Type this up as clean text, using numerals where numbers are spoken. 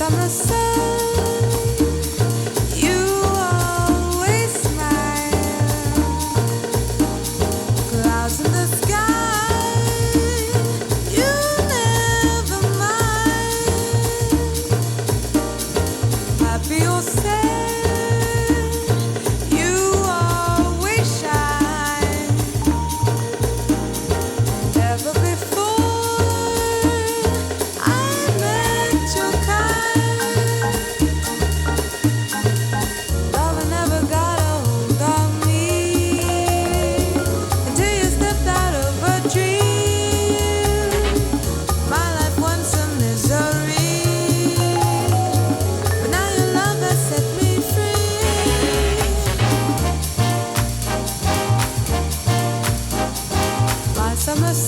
summer sun, you always smile. Clouds in the sky, you never mind. Happy or sad, you always shine. Never before I met your kind. Love never got a hold on me until you stepped out of a dream. My life once a misery, but now your love has set me free. My summer